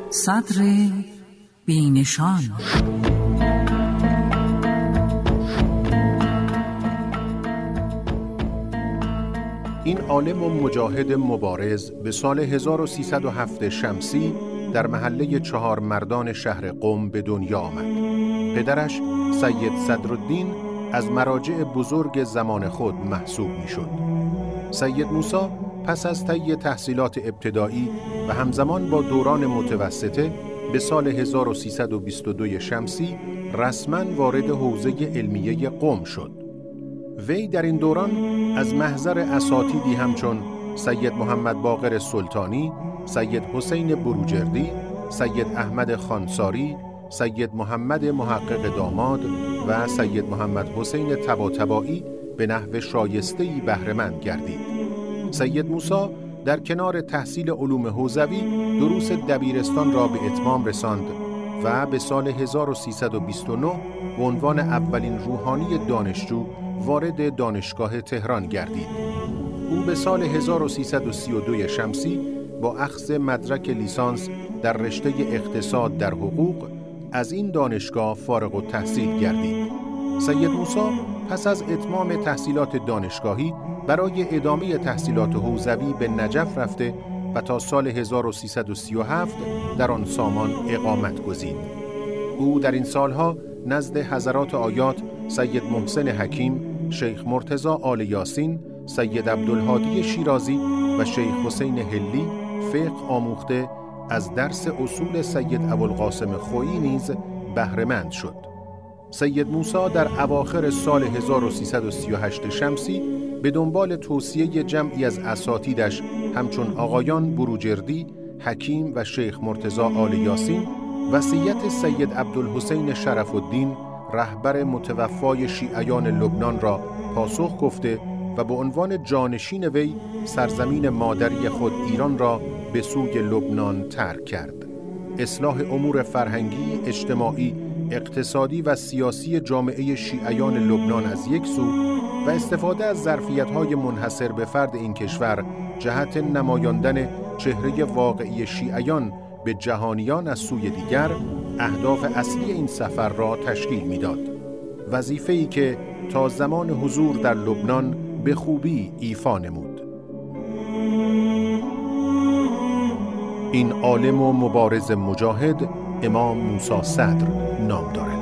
صدر بی‌نشان. این عالم و مجاهد مبارز به سال 1307 شمسی در محله چهار مردان شهر قم به دنیا آمد. پدرش سید صدرالدین از مراجع بزرگ زمان خود محسوب می‌شد. سید موسی پس از طی تحصیلات ابتدایی و همزمان با دوران متوسطه به سال 1322 شمسی رسماً وارد حوزه علمیه قم شد. وی در این دوران از محضر اساتیدی همچون سید محمد باقر سلطانی، سید حسین بروجردی، سید احمد خانساری، سید محمد محقق داماد و سید محمد حسین طباطبایی به نحو شایسته‌ای بهره‌مند گردید. سید موسی در کنار تحصیل علوم حوزوی دروس دبیرستان را به اتمام رساند و به سال 1329 به عنوان اولین روحانی دانشجو وارد دانشگاه تهران گردید. او به سال 1332 شمسی با اخذ مدرک لیسانس در رشته اقتصاد در حقوق از این دانشگاه فارغ التحصیل گردید. سید موسی پس از اتمام تحصیلات دانشگاهی برای ادامه تحصیلات حوزوی به نجف رفته و تا سال 1337 در آن سامان اقامت گزید. او در این سالها نزد حضرات آیات سید محسن حکیم، شیخ مرتضی آل یاسین، سید عبدالهادی شیرازی و شیخ حسین هلی فقه آموخته از درس اصول سید ابوالقاسم خویی نیز بهره‌مند شد. سید موسی در اواخر سال 1338 شمسی به دنبال توصیه جمعی از اساتیدش همچون آقایان بروجردی، حکیم و شیخ مرتضی آل یاسین وصیت سید عبدالحسین شرف الدین رهبر متوفای شیعیان لبنان را پاسخ گفته و به عنوان جانشین وی سرزمین مادری خود ایران را به سوی لبنان ترک کرد. اصلاح امور فرهنگی، اجتماعی، اقتصادی و سیاسی جامعه شیعیان لبنان از یک سو و استفاده از ظرفیت‌های منحصر به فرد این کشور جهت نمایاندن چهره واقعی شیعیان به جهانیان از سوی دیگر اهداف اصلی این سفر را تشکیل می‌داد. وظیفه‌ای که تا زمان حضور در لبنان به خوبی ایفا نمود. این عالم و مبارز مجاهد امام موسی صدر نام دارد.